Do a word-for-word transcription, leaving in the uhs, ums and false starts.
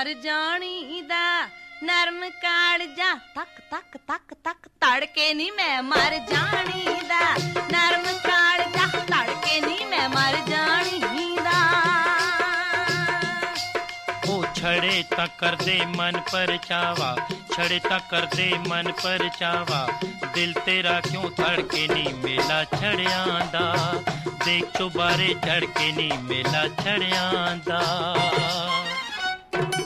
ਮਰ ਜਾਣੀ ਦਾ ਨਰਮ ਕਾਲਜਾ ਤੱਕ ਤੱਕ ਤੱਕ ਤੱਕ ਤੜਕੇ ਨੀ ਮੈਂ ਮਰ ਜਾਣੀ ਦਾ ਨਰਮ ਕਾਲਜਾ ਤੜਕੇ ਨੀ ਮੈਂ ਮਰ ਜਾਣੀ ਦਾ। ਉਹ ਛੜੇ ਤਾਂ ਕਰਦੇ ਮਨ ਪਰਚਾਵਾ ਛੜੇ ਤਾਂ ਕਰਦੇ ਮਨ ਪਰਚਾਵਾ ਦਿਲ ਤੇਰਾ ਕਿਉਂ ਧੜਕੇ ਨੀ ਮੇਲਾ ਛੜਿਆਂ ਦਾ ਦੇਖ ਚੁਬਾਰੇ ਚੜ ਕੇ ਨੀ ਮੇਲਾ ਛੜਿਆਂ ਦਾ।